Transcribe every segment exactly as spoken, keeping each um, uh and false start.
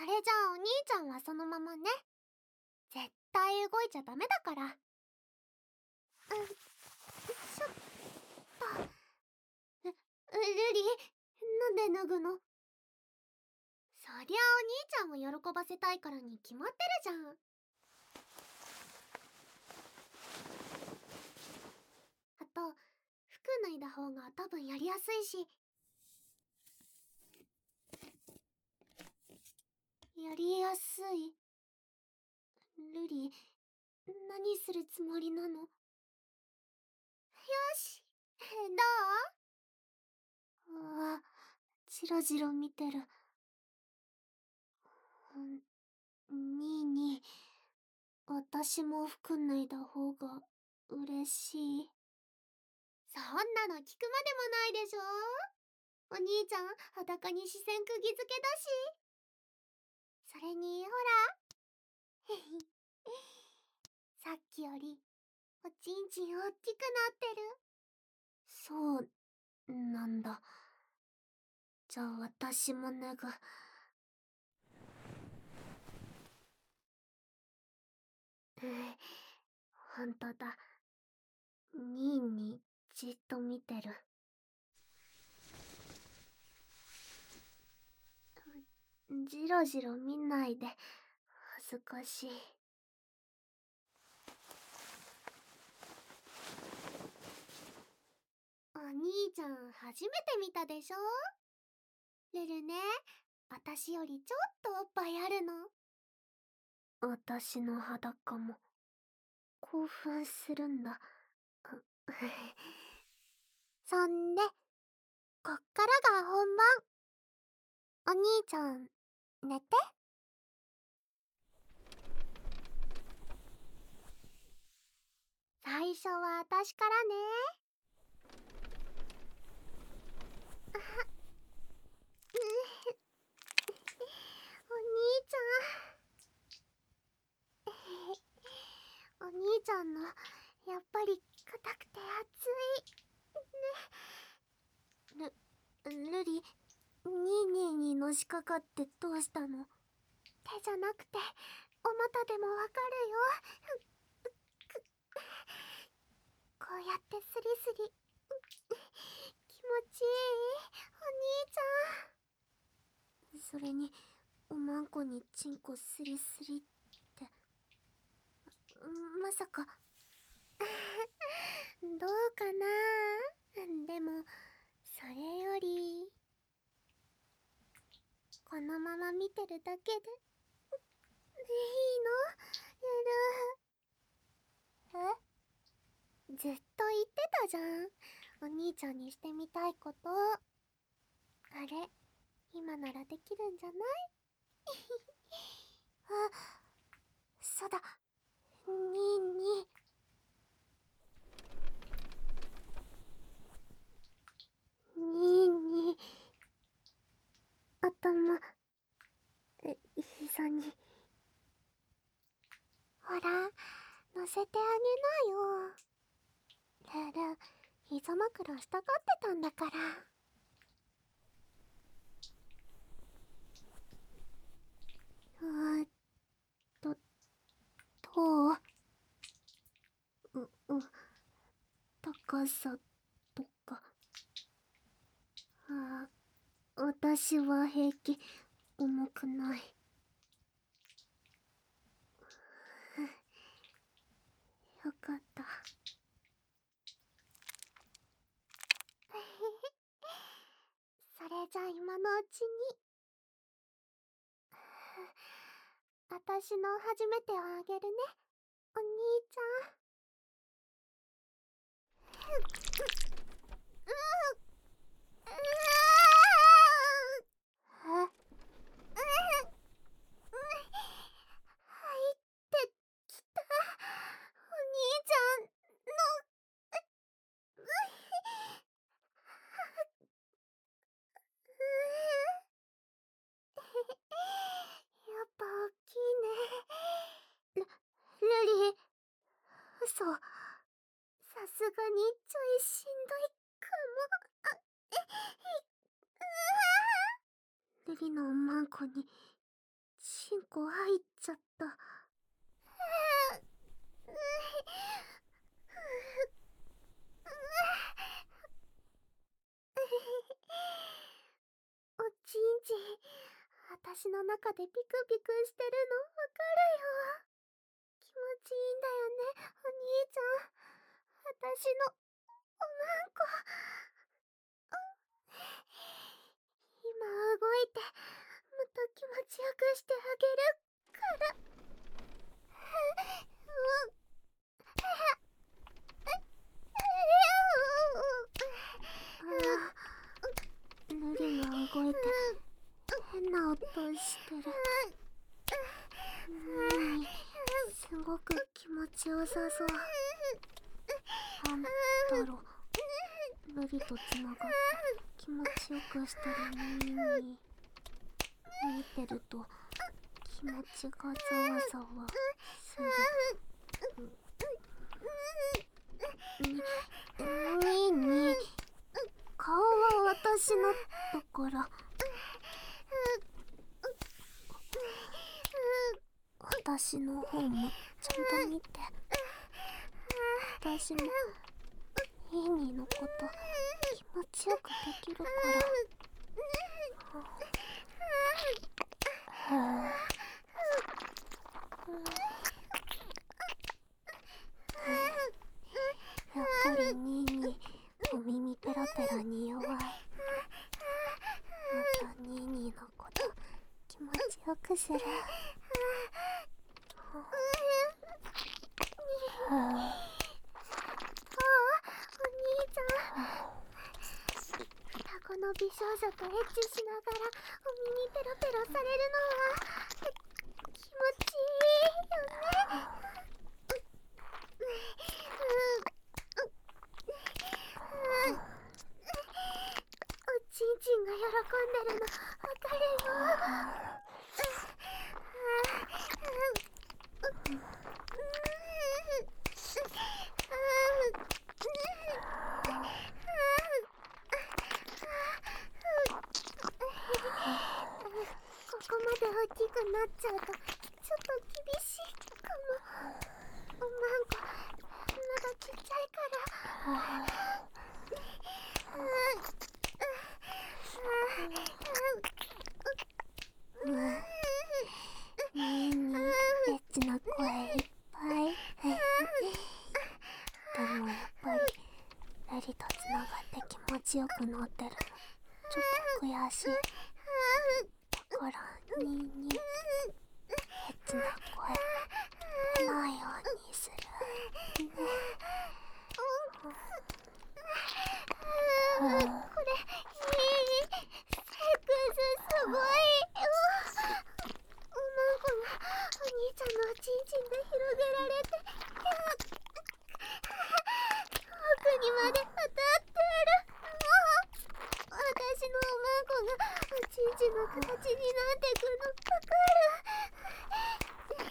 れじゃあお兄ちゃんはそのままね。絶対動いちゃダメだから。うん、ちょっと。え、ルリ、なんで脱ぐの？そりゃお兄ちゃんを喜ばせたいからに決まってるじゃん。あと、服脱いだ方が多分やりやすいし。やりやすい？ルリ、何するつもりなの？よし、どう？うわ、ジロジロ見てる。うん、にいに、私も服脱いだ方が嬉しい。そんなの聞くまでもないでしょ。お兄ちゃん、裸に視線釘付けだし。それに、ほら。さっきより、おちんちん大きくなってる。そうなんだ。じゃあ私も脱ぐ。うん、ほんとだ。にいにじっと見てる。じろじろ見ないで。恥ずかしい。お兄ちゃん初めて見たでしょ。ルルね、私よりちょっとおっぱいあるの。私の裸も興奮するんだ。そんで、こっからが本番。お兄ちゃん、寝て。最初は私からね。あっ、お兄ちゃん。お兄ちゃんの、やっぱり硬くて熱い。ね。ル、ルリ、ニーニーにのしかかってどうしたの？手じゃなくて、お股でもわかるよ。こうやってスリスリ。気持ちいい、お兄ちゃん。それに、おまんこにチンコスリスリって。まさか。どうかな。でも、それより、このまま見てるだけで、いいの？ゆる。え？ずっと言ってたじゃん。お兄ちゃんにしてみたいこと。あれ、今ならできるんじゃない？あ、そうだ。にーに。にーに。頭、え、膝に。ほら、乗せてあげなよ。ルル、膝枕したがってたんだから。うーっと、どう？う、う、高さとか。ああ、私は平気。重くない。よかった。それじゃあ今のうちに。私の初めてをあげるね、お兄ちゃん。う、う、う、う、う、入ってきた。お兄ちゃんの、う、やっぱ大きいね。ル、ルリ、嘘。さすがにちょいしんどいかも。あ、え、うわ。ルリのおまんこにチンコ入っちゃった。おちんちん、私の中でピクピクしてるのわかるよ。気持ちいいんだよね、お兄ちゃん。私のおまんこ。今動いて、もっと気持ちよくしてあげるから。ルリが動いて変な音してる。うん、すごく気持ちよさそう。なんだろう、ルリとつながって気持ちよくしてるのに、見てると気持ちがざわざわする。に、に、に、顔は私のだから。私の方もちゃんと見て。私もニーニーのこと気持ちよくできるから。はぁ。やっぱりニーニーお耳ペラペラに弱い。またニーニーのこと気持ちよくする。はぁ。ああ、お兄ちゃん。双子の美少女とエッチしながらお耳ペロペロされるのは気持ちいいよね。おちんちんが喜んでるのわかるよ。ここまで大きくなっちゃうとちょっと厳しいかも。おまんこまだちっちゃいから。ニーニー、エッチな声いっぱい。でもやっぱりレリとつながって気持ちよくなってるのちょっと悔しい。だからニーニー、エッチな声出ないようにするね。これいい、セックスすごい。おまんこがお兄ちゃんのおちんちんで広げられて奥にまで当たってる。私のおまんこがおちんちんの形になってくのわかる。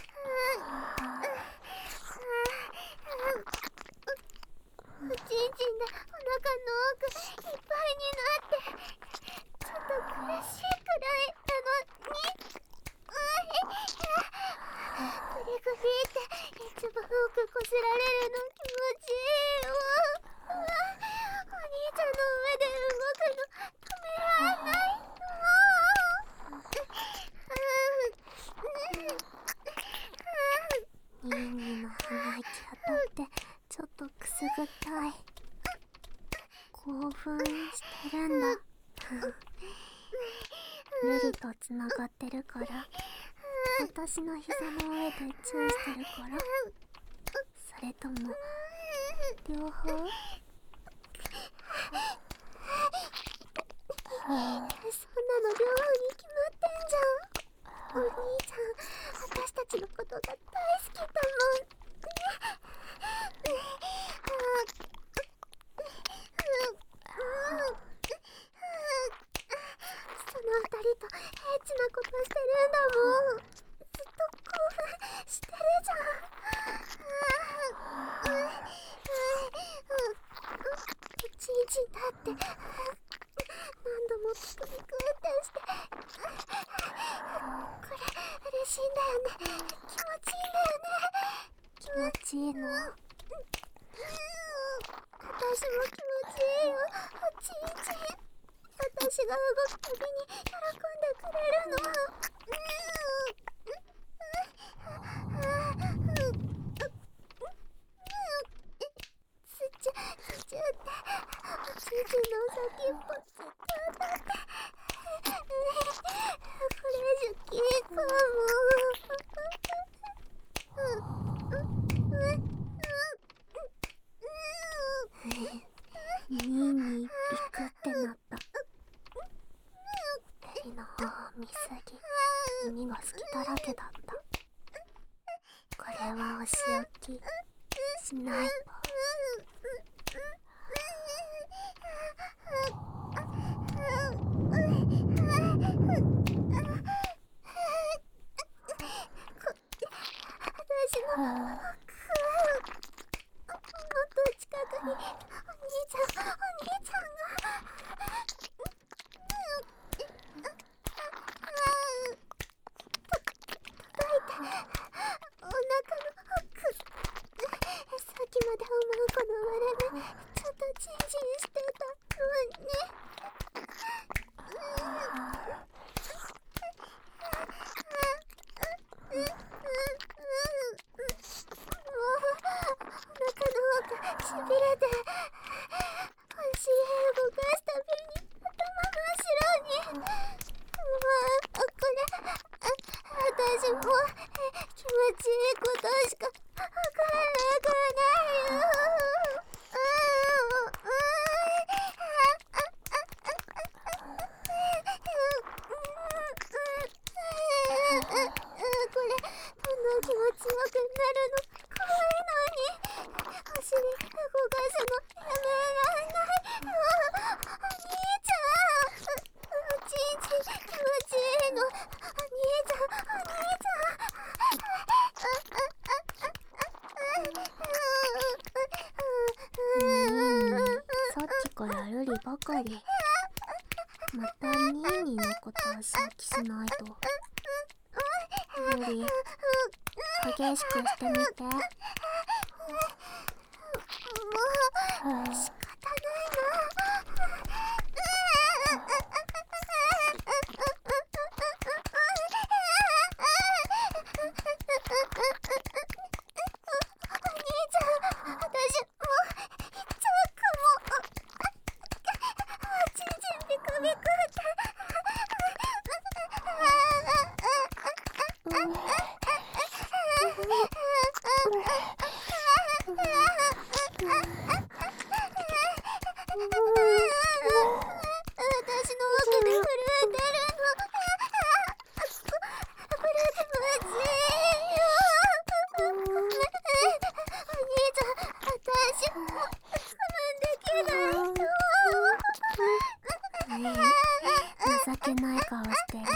おちんちんでお腹の奥いっぱいになってちょっと苦しいくらいなのに。グリグリって一番奥こすられるの気持ちいいよ。お兄ちゃんの上で動くの止めらんないの。ニーニーの鼻息当たってちょっとくすぐったい。興奮してるんだ。ルリとつながってるから、私の膝の上でチューしてるから、それとも両方？そんなの両方に決まってんじゃん。お兄ちゃん、私たちのことが大好きだもんその二人とエッチなことしてるんだもん。ずっと興奮してるじゃん。おちんちんだって何度もピクピクってして、これ嬉しいんだよね。気持ちいいんだよね。気持ちいいの。私も気持ちいいよ。おちんちん。私が動くたびに喜んでくれるの。つっちゅつっちゅっておちんちんの先っぽずっと当たって。フレッシュキーかも。にーに行くってなった。ベリの方を見すぎ、耳が隙だらけだった。これはお仕置きしないと。私のもっと近くにお兄ちゃん、お兄ちゃんが。叩いて、お腹の奥。さっきまでおまんこの割れ目、ちょっとチンチンしてたのに。しびれて足動かすたびに頭真っ白に。もうこれ私も気持ちいいことしかわからなくないよ。これどんどん気持ちよくなるの怖いのに。お尻動かすのやめられない。お兄ちゃん、おちんちん気持ちいいの。お兄ちゃん、お兄ちゃん。さっきからルリばかり。またニーニーのことを想起しないと。ルリ、激しくしてみて。もう仕方ないな。お兄ちゃん、私もう行っちゃうかも。おちんちんビクビクって。私の奥で震えてるの。これ気持ちいいよ。ごめん、お兄ちゃん、私も我慢できないよ。情けない顔してる。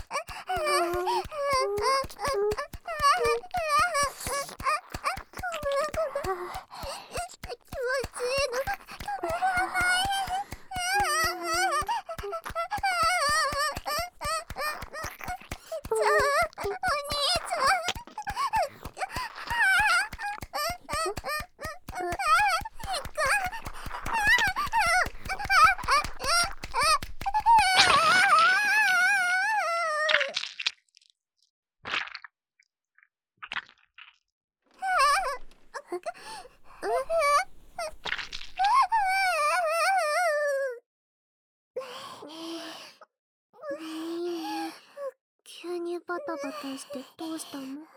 急にバタバタしてどうしたの？すっごいいいよ、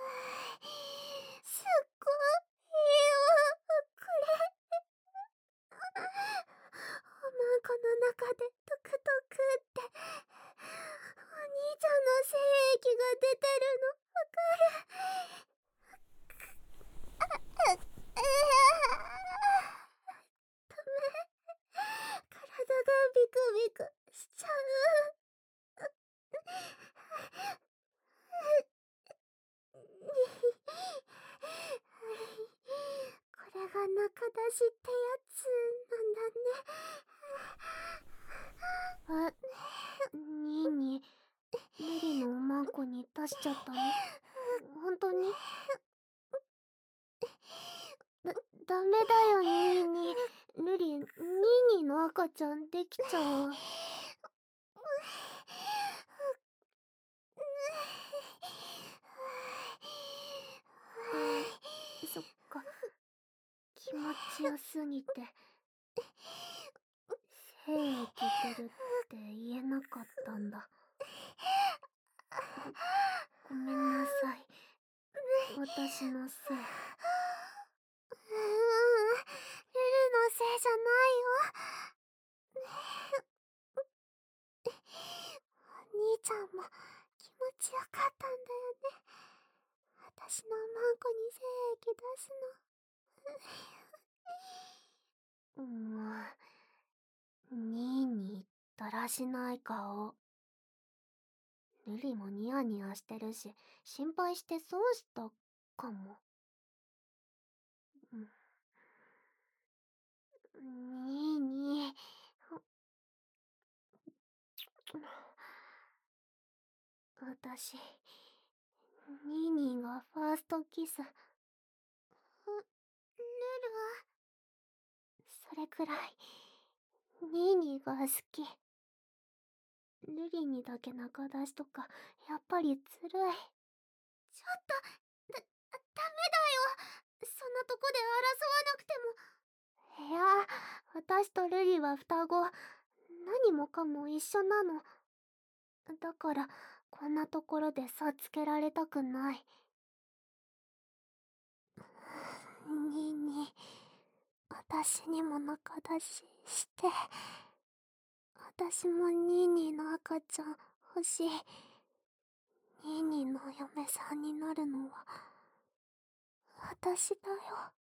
これ。おまんこの中でトクトクって、お兄ちゃんの精液が出てるのわかる。ダメ、体がビクビクしちゃう。これが中出しってやつなんだね。あ、ニーニー、ルリのおまん子に出しちゃったの？本当に？だ、ダメだよ、ニーニー。ルリ、ニーニーの赤ちゃんできちゃう。あ、そっか。気持ちよすぎて。精液出るって言えなかったんだ。ご、ごめんなさい。私のせい。うーん、ルルのせいじゃないよ。兄ちゃんも気持ちよかったんだよね。私のマンコに精液出すの。うーん。ニーニー、だらしない顔。ルリもニヤニヤしてるし、心配して損したかも。うん。ニーニー。私、ニーニーがファーストキス。ルル。それくらい、ニーニーが好き。ルリにだけ仲出しとか、やっぱりずるい。ちょっと、だ、ダメだよ。そんなとこで争わなくても。いや、私とルリは双子。何もかも一緒なの。だから、こんなところで差つけられたくない。ニーニー、私にも仲出しして。私もニーニーの赤ちゃん欲しい。ニーニーのお嫁さんになるのは私だよ。